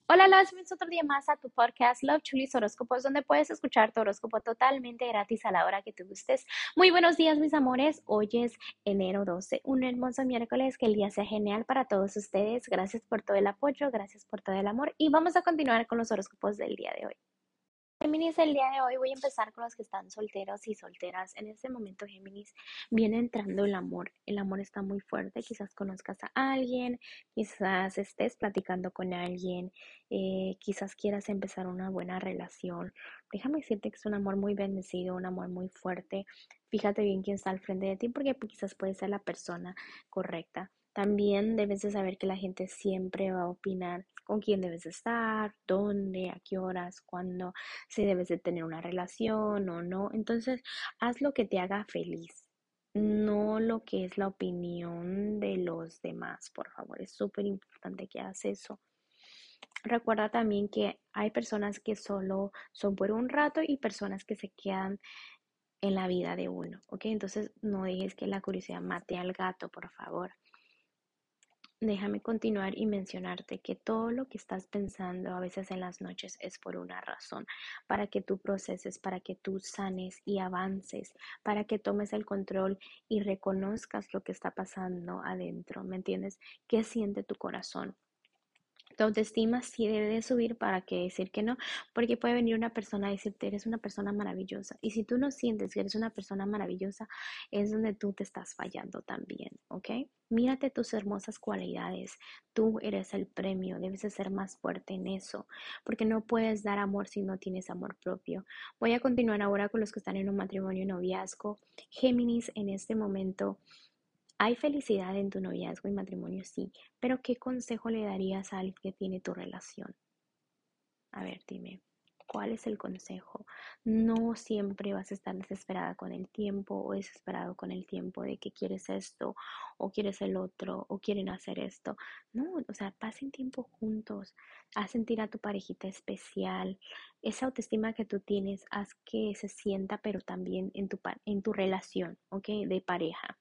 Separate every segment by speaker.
Speaker 1: Hola, Los, bienvenidos otro día más a tu podcast Love Chulis Horóscopos, donde puedes escuchar tu horóscopo totalmente gratis a la hora que te gustes. Muy buenos días, mis amores. Hoy es enero 12, un hermoso miércoles. Que el día sea genial para todos ustedes. Gracias por todo el apoyo, gracias por todo el amor. Y vamos a continuar con los horóscopos del día de hoy. Géminis, el día de hoy voy a empezar con los que están solteros y solteras. En este momento, Géminis, viene entrando el amor. El amor está muy fuerte. Quizás conozcas a alguien, quizás estés platicando con alguien, quizás quieras empezar una buena relación. Déjame decirte que es un amor muy bendecido, un amor muy fuerte. Fíjate bien quién está al frente de ti porque quizás puede ser la persona correcta. También debes de saber que la gente siempre va a opinar con quién debes estar, dónde, a qué horas, cuándo, si debes de tener una relación o no. Entonces, haz lo que te haga feliz, no lo que es la opinión de los demás, por favor. Es súper importante que hagas eso. Recuerda también que hay personas que solo son por un rato y personas que se quedan en la vida de uno, ¿ok? Entonces, no dejes que la curiosidad mate al gato, por favor. Déjame continuar y mencionarte que todo lo que estás pensando a veces en las noches es por una razón, para que tú proceses, para que tú sanes y avances, para que tomes el control y reconozcas lo que está pasando adentro, ¿me entiendes? ¿Qué siente tu corazón? Tu autoestima sí debe de subir, para qué decir que no, porque puede venir una persona a decirte eres una persona maravillosa, y si tú no sientes que eres una persona maravillosa, es donde tú te estás fallando también, ¿ok? Mírate tus hermosas cualidades, tú eres el premio, debes de ser más fuerte en eso, porque no puedes dar amor si no tienes amor propio. Voy a continuar ahora con los que están en un matrimonio y noviazgo. Géminis, en este momento hay felicidad en tu noviazgo y matrimonio, sí, pero ¿qué consejo le darías a alguien que tiene tu relación? A ver, dime, ¿cuál es el consejo? No siempre vas a estar desesperada con el tiempo o desesperado con el tiempo de que quieres esto o quieres el otro o quieren hacer esto. No, o sea, pasen tiempo juntos, haz sentir a tu parejita especial. Esa autoestima que tú tienes, haz que se sienta, pero también en tu relación, ¿ok? De pareja.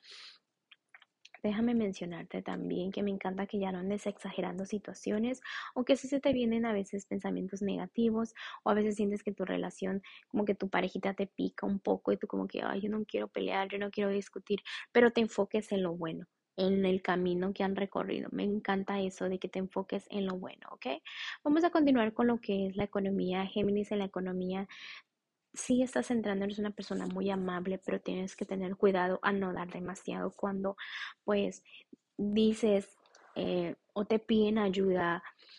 Speaker 1: Déjame mencionarte también que me encanta que ya no andes exagerando situaciones, o que si se te vienen a veces pensamientos negativos, o a veces sientes que tu relación, como que tu parejita te pica un poco y tú como que, ay, yo no quiero pelear, yo no quiero discutir, pero te enfoques en lo bueno, en el camino que han recorrido. Me encanta eso de que te enfoques en lo bueno, ¿ok? Vamos a continuar con lo que es la economía. Géminis, en la economía sí estás entrando, eres una persona muy amable, pero tienes que tener cuidado a no dar demasiado cuando pues dices o te piden ayuda,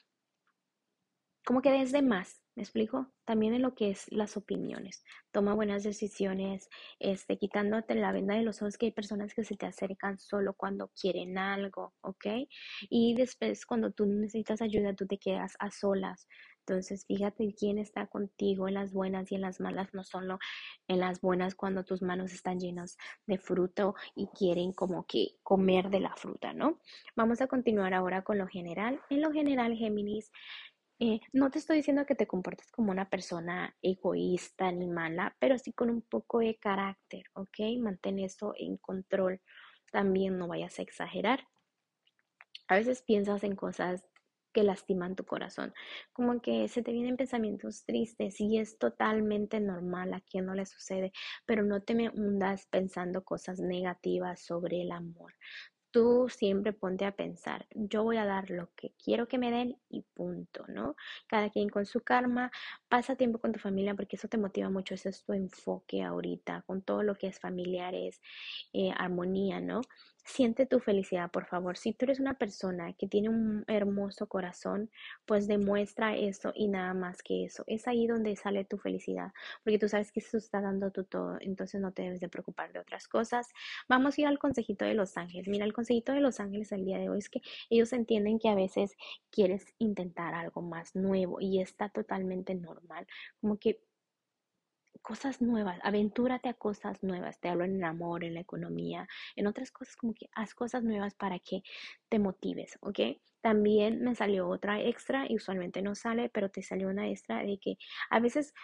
Speaker 1: como que des de más, ¿me explico? También en lo que es las opiniones. Toma buenas decisiones, quitándote la venda de los ojos, que hay personas que se te acercan solo cuando quieren algo, ¿ok? Y después cuando tú necesitas ayuda, tú te quedas a solas. Entonces, fíjate quién está contigo en las buenas y en las malas, no solo en las buenas cuando tus manos están llenas de fruto y quieren como que comer de la fruta, ¿no? Vamos a continuar ahora con lo general. En lo general, Géminis, no te estoy diciendo que te comportes como una persona egoísta ni mala, pero sí con un poco de carácter, ¿ok? Mantén eso en control. También no vayas a exagerar. A veces piensas en cosas que lastiman tu corazón, como que se te vienen pensamientos tristes, y es totalmente normal, a quien no le sucede, pero no te me hundas pensando cosas negativas sobre el amor. Tú siempre ponte a pensar, yo voy a dar lo que quiero que me den y punto, ¿no? Cada quien con su karma. Pasa tiempo con tu familia porque eso te motiva mucho, ese es tu enfoque ahorita, con todo lo que es familiares, armonía, ¿no? Siente tu felicidad, por favor. Si tú eres una persona que tiene un hermoso corazón, pues demuestra eso y nada más que eso. Es ahí donde sale tu felicidad, porque tú sabes que eso está dando tu todo, entonces no te debes de preocupar de otras cosas. Vamos a ir al consejito de los ángeles. Mira, el consejito de los ángeles el día de hoy es que ellos entienden que a veces quieres intentar algo más nuevo y está totalmente normal. Como que cosas nuevas, aventúrate a cosas nuevas. Te hablo en el amor, en la economía, en otras cosas, como que haz cosas nuevas para que te motives, ¿ok? También me salió otra extra, y usualmente no sale, pero te salió una extra de que a veces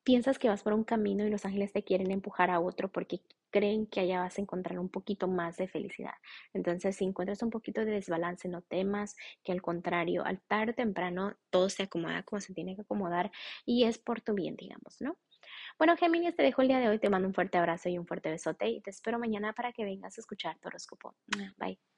Speaker 1: piensas que vas por un camino y los ángeles te quieren empujar a otro porque creen que allá vas a encontrar un poquito más de felicidad. Entonces, si encuentras un poquito de desbalance, no temas, que al contrario, al tarde o temprano todo se acomoda como se tiene que acomodar y es por tu bien, digamos, ¿no? Bueno, Géminis, te dejo el día de hoy, te mando un fuerte abrazo y un fuerte besote y te espero mañana para que vengas a escuchar tu horóscopo. Bye.